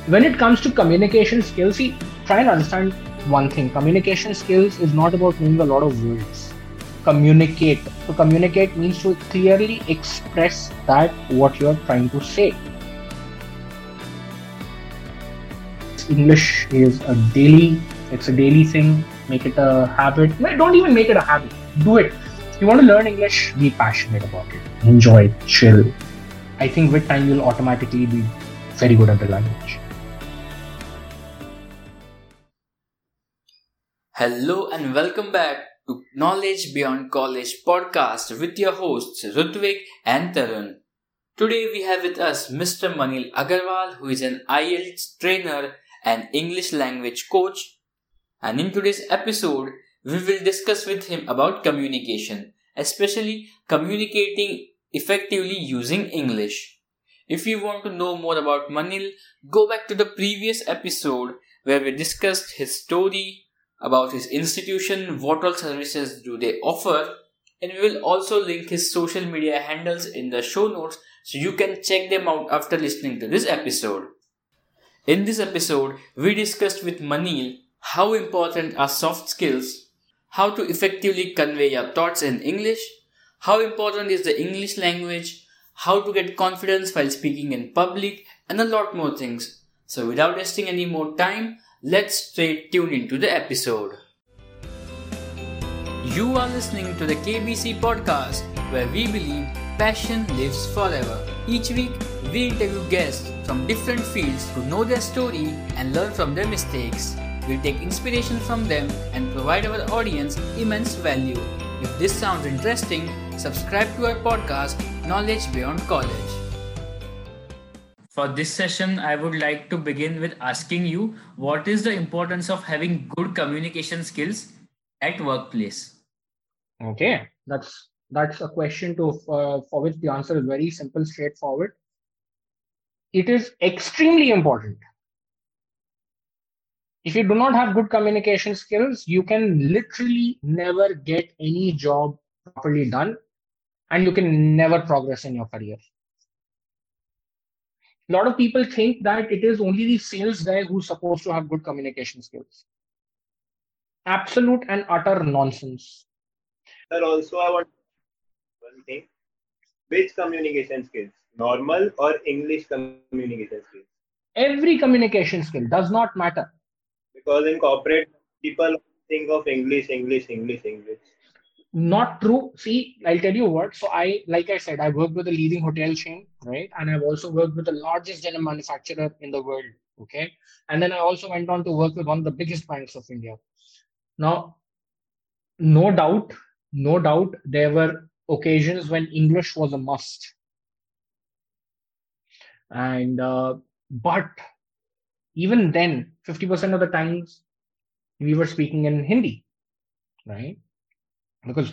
When it comes to communication skills, see, try and understand one thing. Communication skills is not about knowing a lot of words. Communicate. To communicate means to clearly express that what you're trying to say. English is it's a daily thing. Make it a habit. No, don't even make it a habit. Do it. If you want to learn English, be passionate about it. Enjoy it. Chill. I think with time you'll automatically be very good at the language. Hello and welcome back to Knowledge Beyond College podcast with your hosts Rutvik and Tarun. Today we have with us Mr. Manil Agarwal, who is an IELTS trainer and English language coach. And in today's episode, we will discuss with him about communication, especially communicating effectively using English. If you want to know more about Manil, go back to the previous episode where we discussed his story, about his institution, what all services do they offer, and we will also link his social media handles in the show notes so you can check them out after listening to this episode. In this episode, we discussed with Manil how important are soft skills, how to effectively convey your thoughts in English, how important is the English language, how to get confidence while speaking in public, and a lot more things. So without wasting any more time, let's straight tune into the episode. You are listening to the KBC podcast, where we believe passion lives forever. Each week, we interview guests from different fields to know their story and learn from their mistakes. We take inspiration from them and provide our audience immense value. If this sounds interesting, subscribe to our podcast, Knowledge Beyond College. For this session, I would like to begin with asking you, what is the importance of having good communication skills at workplace? Okay, that's a question for which the answer is very simple, straightforward. It is extremely important. If you do not have good communication skills, you can literally never get any job properly done, and you can never progress in your career. A lot of people think that it is only the sales guy who's supposed to have good communication skills. Absolute and utter nonsense. Sir, also I want one thing. Which communication skills? Normal or English communication skills? Every communication skill does not matter. Because in corporate, people think of English. Not true. See, I'll tell you what. So like I said, I worked with a leading hotel chain, right? And I've also worked with the largest denim manufacturer in the world. Okay. And then I also went on to work with one of the biggest banks of India. Now, no doubt, there were occasions when English was a must. And, but even then, 50% of the times we were speaking in Hindi, right? Because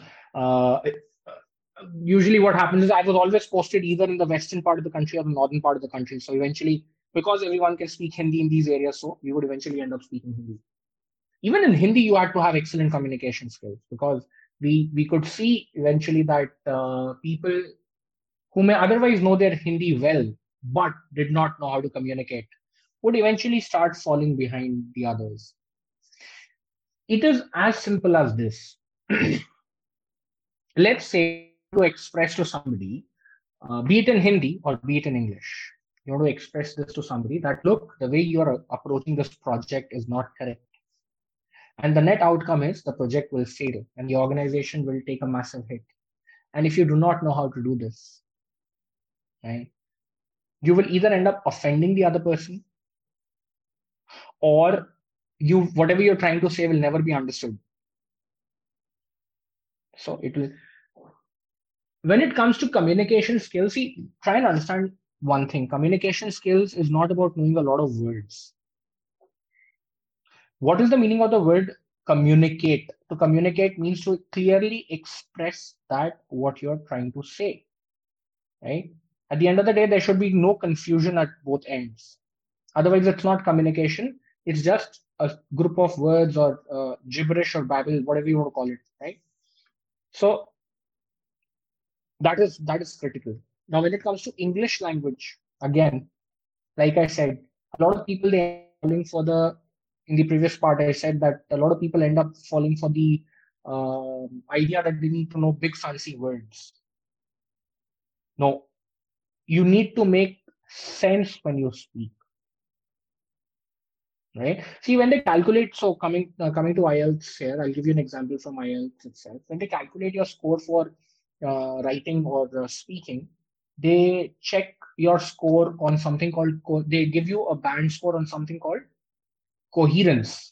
usually what happens is I was always posted either in the western part of the country or the northern part of the country. So eventually, because everyone can speak Hindi in these areas, so we would eventually end up speaking Hindi. Even in Hindi, you had to have excellent communication skills, because we could see eventually that people who may otherwise know their Hindi well, but did not know how to communicate, would eventually start falling behind the others. It is as simple as this. Let's say to express to somebody, be it in Hindi or be it in English, you want to express this to somebody that, look, the way you are approaching this project is not correct. And the net outcome is the project will fail and the organization will take a massive hit. And if you do not know how to do this, right, you will either end up offending the other person, or whatever you're trying to say will never be understood. So when it comes to communication skills, see, try and understand one thing. Communication skills is not about knowing a lot of words. What is the meaning of the word communicate? To communicate means to clearly express that what you're trying to say, right? At the end of the day, there should be no confusion at both ends. Otherwise, it's not communication. It's just a group of words or gibberish or babble, whatever you want to call it, right? So that is critical. Now, when it comes to English language, again, like I said, a lot of people, they end up falling for the, in the previous part, I said that a lot of people end up falling for the idea that they need to know big fancy words. No, you need to make sense when you speak, right? See, when they calculate, so coming to IELTS here, I'll give you an example from IELTS itself. When they calculate your score for writing or speaking, they check your score on something called, they give you a band score on something called coherence.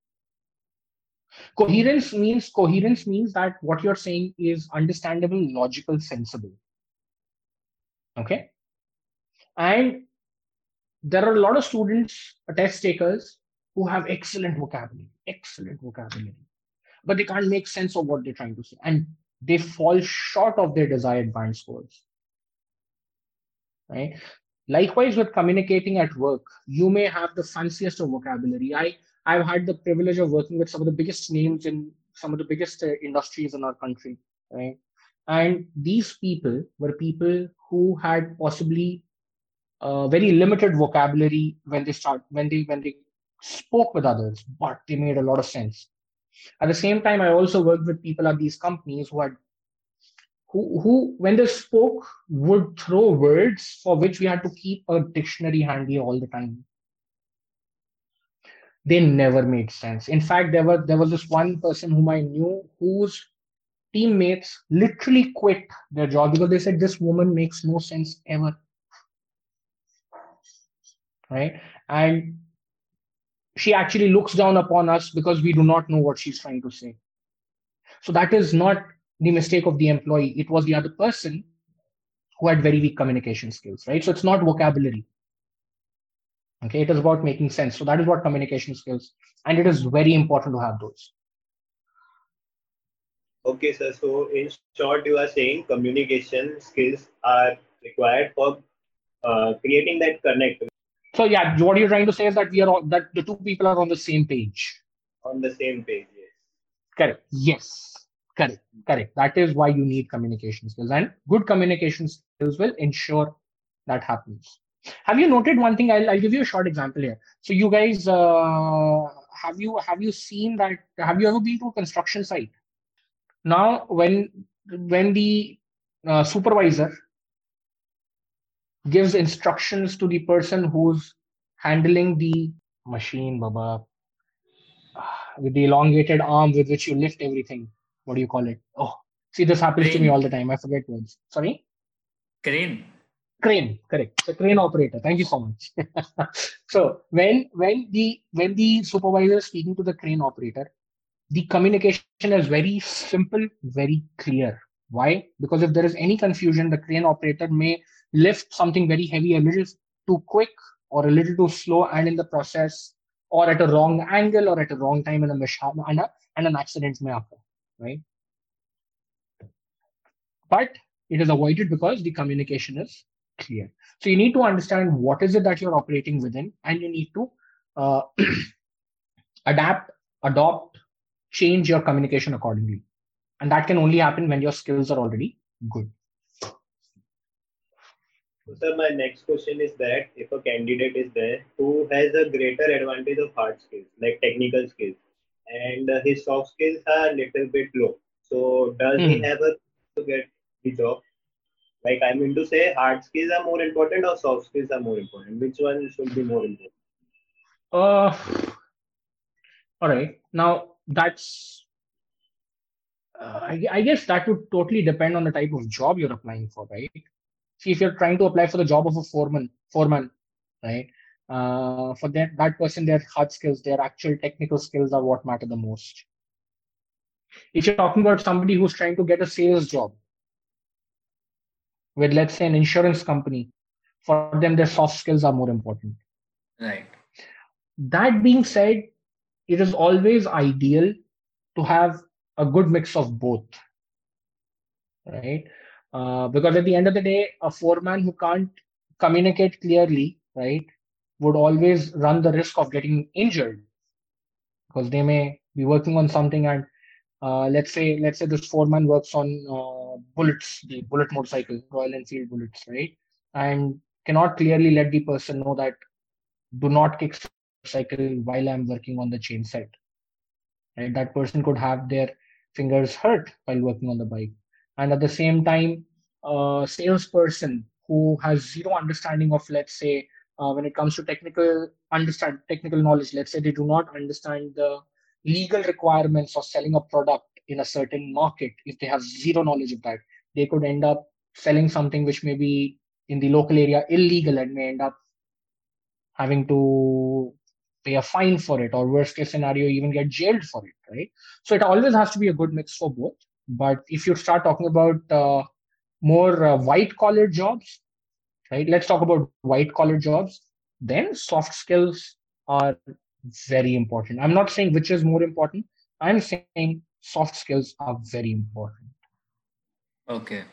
Coherence means that what you're saying is understandable, logical, sensible. Okay. And there are a lot of students, test takers, who have excellent vocabulary, but they can't make sense of what they're trying to say. And they fall short of their desired band scores. Right? Likewise, with communicating at work, you may have the fanciest of vocabulary. I've had the privilege of working with some of the biggest names in some of the biggest industries in our country, right? And these people were people who had possibly very limited vocabulary when they spoke with others, but they made a lot of sense. At the same time, I also worked with people at these companies who when they spoke would throw words for which we had to keep a dictionary handy all the time. They never made sense. In fact, there was this one person whom I knew whose teammates literally quit their job because they said this woman makes no sense ever. Right? And she actually looks down upon us because we do not know what she's trying to say. So that is not the mistake of the employee. It was the other person who had very weak communication skills, right? So it's not vocabulary. Okay, it is about making sense. So that is what communication skills, and it is very important to have those. Okay, sir. So in short, you are saying communication skills are required for creating that connect. So yeah, what you're trying to say is that that the two people are on the same page. On the same page, yes. Correct. Yes. Correct. That is why you need communication skills, and good communication skills will ensure that happens. Have you noted one thing? I'll give you a short example here. So you guys, have you seen that? Have you ever been to a construction site? Now, when the supervisor gives instructions to the person who's handling the machine, Baba, with the elongated arm with which you lift everything. What do you call it? Oh, see, this happens to me all the time. I forget words. Sorry? Crane. Crane, correct. The crane operator. Thank you so much. So when the supervisor is speaking to the crane operator, the communication is very simple, very clear. Why? Because if there is any confusion, the crane operator may lift something very heavy a little too quick or a little too slow, and in the process, or at a wrong angle, or at a wrong time, and a mishap and an accident may occur. Right? But it is avoided because the communication is clear. So you need to understand what is it that you're operating within, and you need to uh, adapt, adopt, change your communication accordingly. And that can only happen when your skills are already good. So, sir, my next question is that if a candidate is there who has a greater advantage of hard skills, like technical skills, and his soft skills are a little bit low, so does he have a to get the job? Like, I mean to say, hard skills are more important or soft skills are more important? Which one should be more important? All right. Now, that's, I guess that would totally depend on the type of job you're applying for, right? See, if you're trying to apply for the job of a foreman, right? For that person, their hard skills, their actual technical skills are what matter the most. If you're talking about somebody who's trying to get a sales job with, let's say, an insurance company, for them, their soft skills are more important. Right. That being said, it is always ideal to have a good mix of both, right? Because at the end of the day, a foreman who can't communicate clearly, right, would always run the risk of getting injured because they may be working on something, and let's say this foreman works on bullets, the bullet motorcycle, Royal Enfield bullets, right, and cannot clearly let the person know that do not kick motorcycle while I'm working on the chain set. Right? That person could have their fingers hurt while working on the bike. And at the same time, a salesperson who has zero understanding of, let's say, when it comes to technical knowledge, let's say they do not understand the legal requirements of selling a product in a certain market. If they have zero knowledge of that, they could end up selling something which may be in the local area illegal and may end up having to pay a fine for it, or worst case scenario, even get jailed for it, right? So it always has to be a good mix for both. But if you start talking about more white collar jobs, right? Let's talk about white collar jobs. Then soft skills are very important. I'm not saying which is more important. I'm saying soft skills are very important. Okay.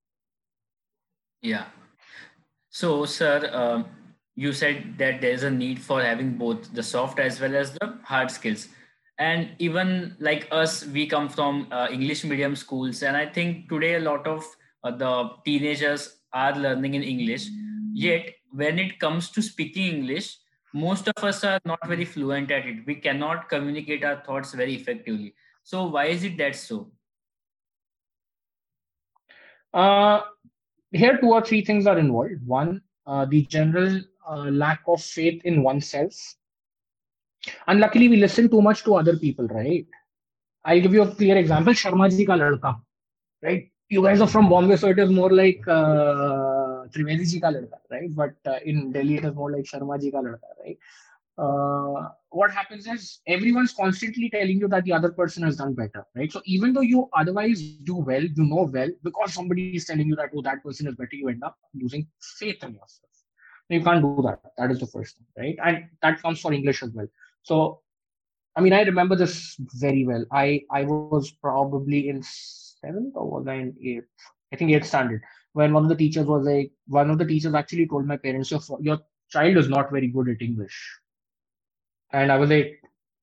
Yeah. So, sir, you said that there is a need for having both the soft as well as the hard skills. And even like us, we come from English medium schools. And I think today a lot of the teenagers are learning in English. Yet, when it comes to speaking English, most of us are not very fluent at it. We cannot communicate our thoughts very effectively. So, why is it that so? Uh, Here, two or three things are involved. One, the general lack of faith in oneself. Unluckily, we listen too much to other people, right? I'll give you a clear example. Sharma ji ka ladka, right? You guys are from Bombay, so it is more like Trivedi ji ka ladka, right? But in Delhi, it is more like Sharma ji ka ladka, right? What happens is everyone's constantly telling you that the other person has done better, right? So even though you otherwise do well, you know well, because somebody is telling you that, oh, that person is better, you end up losing faith in yourself. You can't do that. That is the first thing, right? And that comes for English as well. So I mean, I remember this very well. I was probably in seventh or was I in eighth? I think eighth standard. When one of the teachers actually told my parents, your child is not very good at English. And I was like,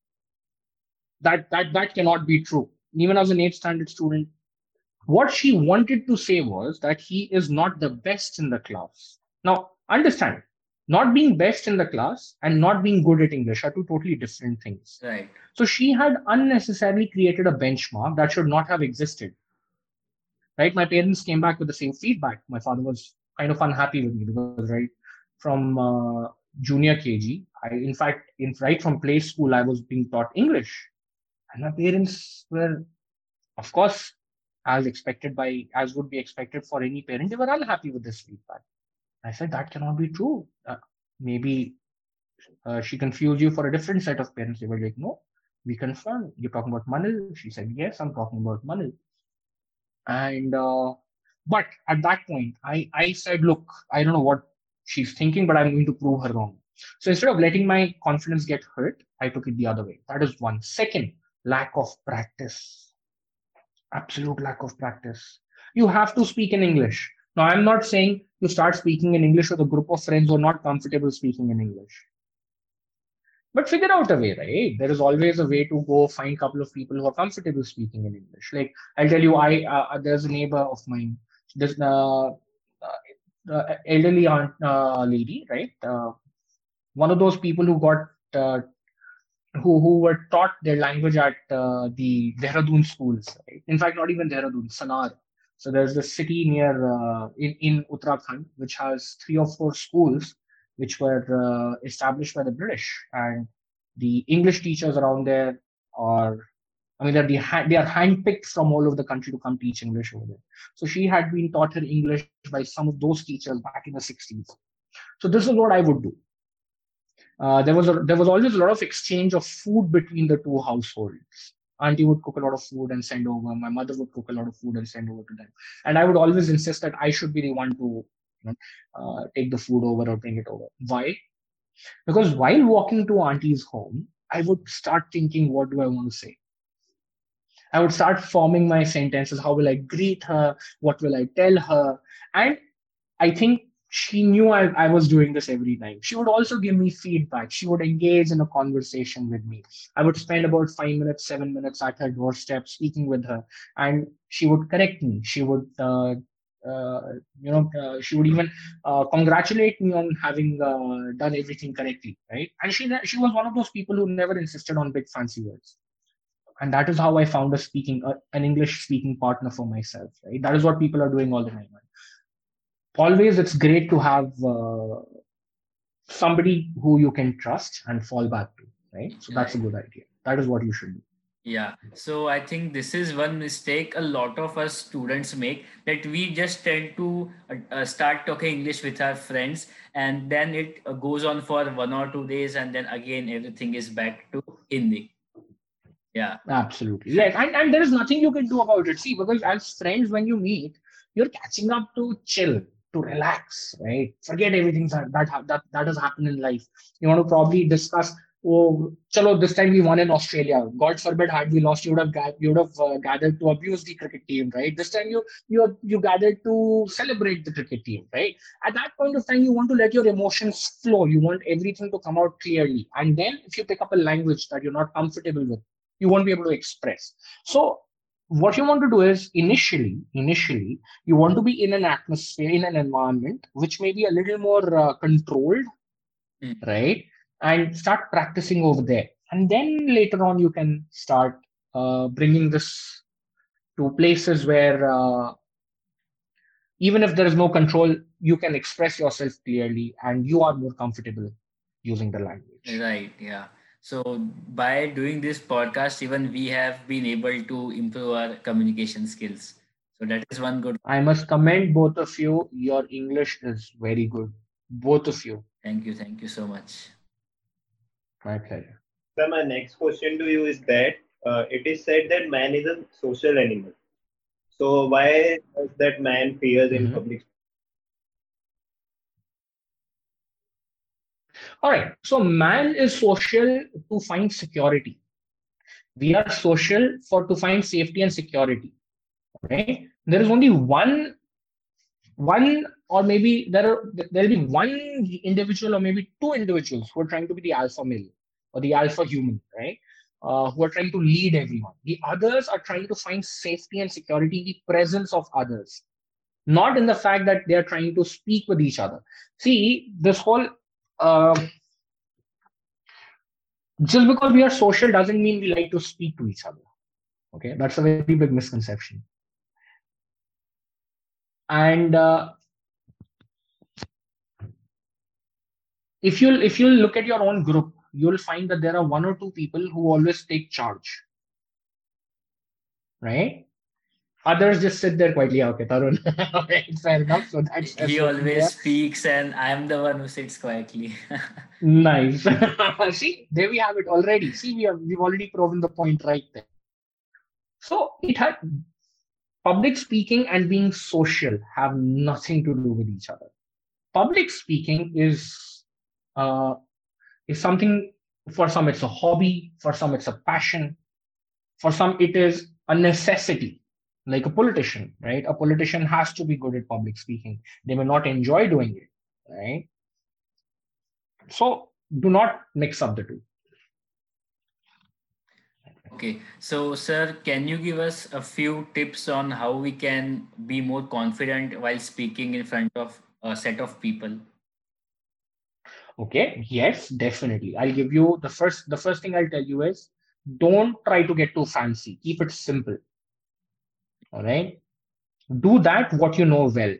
that cannot be true. Even as an eighth standard student, what she wanted to say was that he is not the best in the class. Now, understand, not being best in the class and not being good at English are two totally different things. Right. So she had unnecessarily created a benchmark that should not have existed. Right? My parents came back with the same feedback. My father was kind of unhappy with me because right from junior KG, in fact, right from play school, I was being taught English, and my parents were, of course, as would be expected for any parent, they were unhappy with this feedback. I said that cannot be true. Maybe she confused you for a different set of parents. They were like, no, we confirm. You're talking about Manil. She said, yes, I'm talking about Manil. And but at that point, I said, look, I don't know what she's thinking, but I'm going to prove her wrong. So instead of letting my confidence get hurt, I took it the other way. That is one. Second, lack of practice. Absolute lack of practice. You have to speak in English. Now, I'm not saying you start speaking in English with a group of friends who are not comfortable speaking in English. But figure out a way, right? There is always a way to go find a couple of people who are comfortable speaking in English. Like I'll tell you, I there's a neighbor of mine, this elderly aunt lady, right? One of those people who got who were taught their language at the Dehradun schools. Right? In fact, not even Dehradun, Sanar. So there's the city near in Uttarakhand which has three or four schools which were established by the British, and the English teachers around there are, I mean, they are handpicked from all over the country to come teach English over there. So she had been taught her English by some of those teachers back in the 60s. So this is what I would do. There was always a lot of exchange of food between the two households. Auntie would cook a lot of food and send over. My mother would cook a lot of food and send over to them. And I would always insist that I should be the one to take the food over or bring it over. Why? Because while walking to auntie's home, I would start thinking, what do I want to say? I would start forming my sentences. How will I greet her? What will I tell her? And I think she knew I was doing this every time. She would also give me feedback. She would engage in a conversation with me. I would spend about 5 minutes, 7 minutes at her doorstep speaking with her, and she would correct me. She would she would even congratulate me on having done everything correctly, right? And she was one of those people who never insisted on big fancy words. And that is how I found an English speaking partner for myself, right? That is what people are doing all the time. Always, it's great to have somebody who you can trust and fall back to, right? So that's a Right. good idea. That is what you should do. Yeah, so I think this is one mistake a lot of us students make, that we just tend to start talking English with our friends, and then it goes on for 1 or 2 days, and then again everything is back to Hindi. Yeah. Absolutely. Yes. And there is nothing you can do about it. See, because as friends, when you meet, you're catching up to chill, to relax, right? Forget everything that has happened in life. You want to probably discuss, oh, chalo, this time we won in Australia. God forbid, had we lost, you would have gathered to abuse the cricket team, right? This time you gathered to celebrate the cricket team, right? At that point of time, you want to let your emotions flow. You want everything to come out clearly. And then if you pick up a language that you're not comfortable with, you won't be able to express. So what you want to do is initially you want to be in an atmosphere, in an environment which may be a little more controlled, Mm. right? And start practicing over there, and then later on you can start bringing this to places where even if there is no control, you can express yourself clearly and you are more comfortable using the language. Right, yeah. So by doing this podcast, even we have been able to improve our communication skills. So that is one good. I must commend both of you. Your English is very good. Both of you. Thank you so much. My pleasure. So my next question to you is that it is said that man is a social animal. So why does that man fears in Mhm. public? All right. So man is social to find security. We are social for to find safety and security. Right? There is only one, or maybe there'll be one individual or maybe two individuals who are trying to be the alpha male or the alpha human, right? Who are trying to lead everyone. The others are trying to find safety and security in the presence of others, not in the fact that they are trying to speak with each other. See, this whole just because we are social doesn't mean we like to speak to each other. Okay, that's a very big misconception. And if you look at your own group, you'll find that there are one or two people who always take charge, right? Others just sit there quietly. Okay, Tarun, right, fair enough. So that's He sitting always there. speaks, and I am the one who sits quietly. Nice. See, there we have it already. See, we've already proven the point right there. So it had public speaking and being social have nothing to do with each other. Public speaking uh, is something, for some it's a hobby, for some it's a passion, for some it is a necessity. Like a politician, right? A politician has to be good at public speaking. They may not enjoy doing it, right? So do not mix up the two. Okay, so sir, can you give us a few tips on how we can be more confident while speaking in front of a set of people? Okay, yes, definitely. I'll give you the first thing I'll tell you is don't try to get too fancy. Keep it simple. All right. Do that what you know well.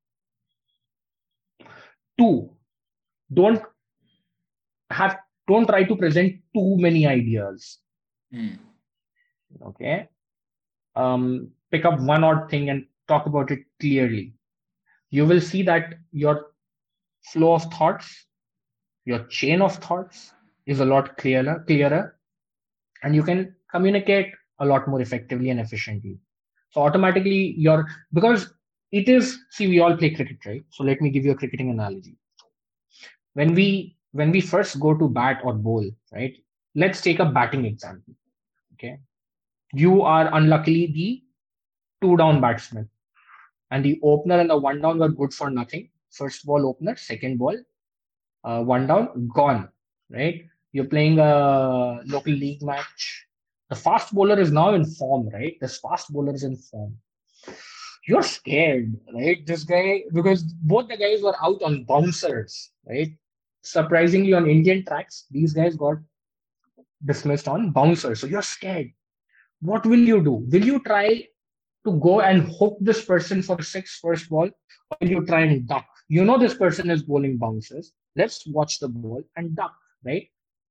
Two, don't have don't try to present too many ideas. Hmm. Okay. Pick up one odd thing and talk about it clearly. You will see that your flow of thoughts, your chain of thoughts is a lot clearer, and you can communicate a lot more effectively and efficiently. So automatically because it is, see, we all play cricket, right? So let me give you a cricketing analogy. When we first go to bat or bowl, right? Let's take a batting example. Okay. You are unluckily the two down batsman, and the opener and the one down were good for nothing. First ball opener, second ball, one down, gone. Right? You're playing a local league match. The fast bowler is now in form, right? This fast bowler is in form. you're scared, right? This guy, because both the guys were out on bouncers, right? Surprisingly, on Indian tracks, these guys got dismissed on bouncers. So you're scared. What will you do? Will you try to go and hook this person for the six first ball, or will you try and duck? You know this person is bowling bounces. Let's watch the ball and duck, right?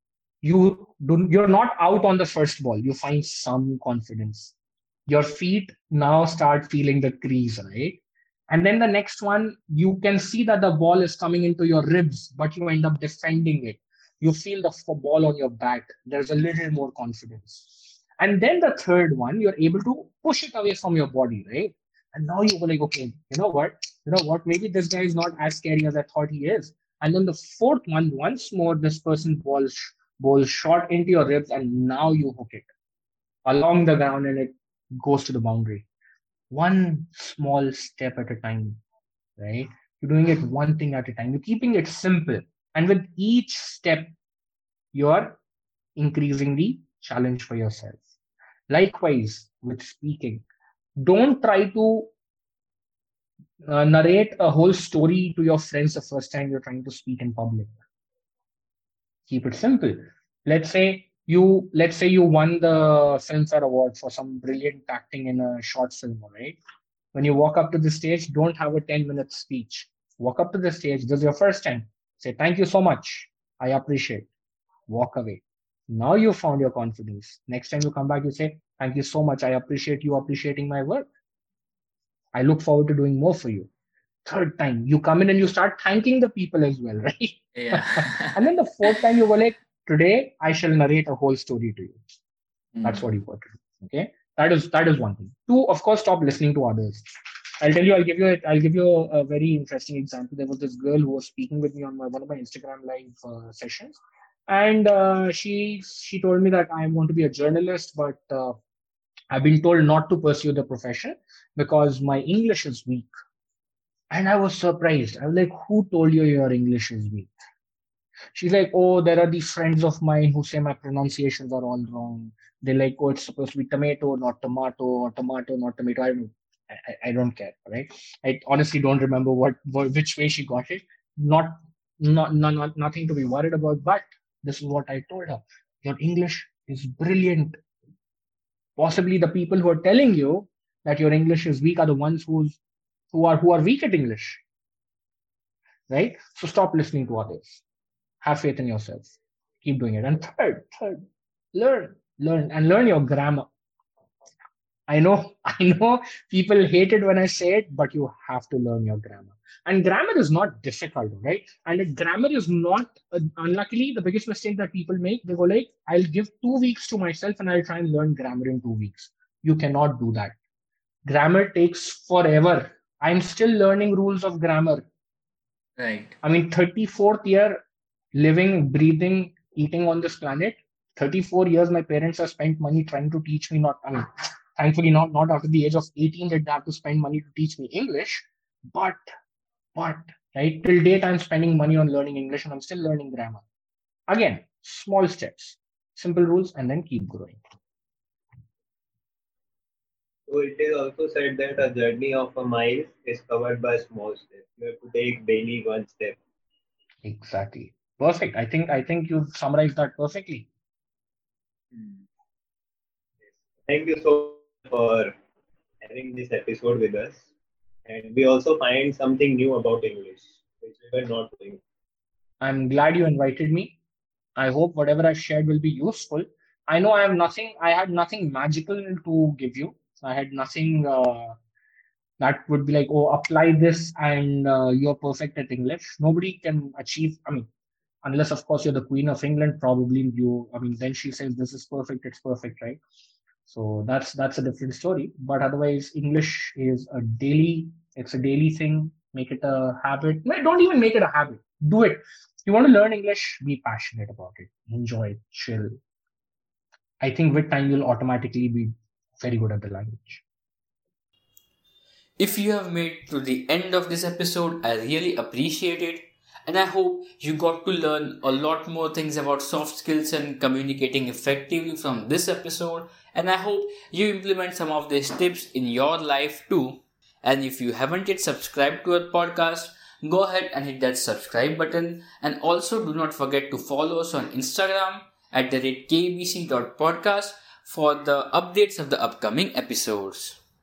You're not out on the first ball. You find some confidence. Your feet now start feeling the crease, right? And then the next one, you can see that the ball is coming into your ribs, but you end up defending it. You feel the ball on your back. There's a little more confidence. And then the third one, you're able to push it away from your body, right? And now you go like, okay, you know what? You know what? Maybe this guy is not as scary as I thought he is. And then the fourth one, once more, this person balls short into your ribs, and now you hook it along the ground and it goes to the boundary. One small step at a time, right? You're doing it one thing at a time. You're keeping it simple. And with each step, you're increasing the challenge for yourself. Likewise, with speaking, don't try to narrate a whole story to your friends the first time you're trying to speak in public. Keep it simple. Let's say you won the Filmfare Award for some brilliant acting in a short film, right? When you walk up to the stage, don't have a 10-minute speech. Walk up to the stage. This is your first time. Say, thank you so much. I appreciate. Walk away. Now you found your confidence. Next time you come back, you say, thank you so much. I appreciate you appreciating my work. I look forward to doing more for you. Third time, you come in and you start thanking the people as well, right? Yeah. And then the fourth time, you go like, today I shall narrate a whole story to you. That's Mm. what you got to do. Okay, that is one thing. Two, of course, stop listening to others. I'll give you a very interesting example. There was this girl who was speaking with me on one of my Instagram live sessions, and she told me that I want to be a journalist, but I've been told not to pursue the profession because my English is weak. And I was surprised. I was like, who told you your English is weak? She's like, oh, there are these friends of mine who say my pronunciations are all wrong. They're like, oh, it's supposed to be tomato, not tomato, or tomato, not tomato. I don't care, right? I honestly don't remember which way she got it. Nothing to be worried about. But this is what I told her. Your English is brilliant. Possibly the people who are telling you that your English is weak are the ones who are weak at English, right? So stop listening to others. Have faith in yourself. Keep doing it. And third, learn your grammar. I know, I know people hate it when I say it, but you have to learn your grammar. And grammar is not difficult, right? And grammar is not, unluckily, the biggest mistake that people make, they go like, I'll give 2 weeks to myself and I'll try and learn grammar in 2 weeks. You cannot do that. Grammar takes forever. I'm still learning rules of grammar. Right. I mean, 34th year living, breathing, eating on this planet. 34 years my parents have spent money trying to teach me thankfully not after the age of 18 did they have to spend money to teach me English. But, right, till date I'm spending money on learning English and I'm still learning grammar. Again, small steps, simple rules, and then keep growing. So it is also said that a journey of a mile is covered by small steps. You have to take daily one step. Exactly. Perfect. I think you've summarized that perfectly. Mm. Thank you so much for having this episode with us. And we also find something new about English, which we were not doing. I'm glad you invited me. I hope whatever I've shared will be useful. I know I had nothing magical to give you. I had nothing that would be like, oh, apply this and you're perfect at English. Nobody can achieve, I mean, unless of course you're the Queen of England, probably then she says this is perfect, it's perfect, right? So that's a different story. But otherwise, English is it's a daily thing. Make it a habit. No, don't even make it a habit. Do it. You want to learn English, be passionate about it. Enjoy it, chill. I think with time you'll automatically be very good at the language. If you have made to the end of this episode, I really appreciate it. And I hope you got to learn a lot more things about soft skills and communicating effectively from this episode. And I hope you implement some of these tips in your life too. And if you haven't yet subscribed to our podcast, go ahead and hit that subscribe button. And also do not forget to follow us on Instagram @kbc.podcast for the updates of the upcoming episodes.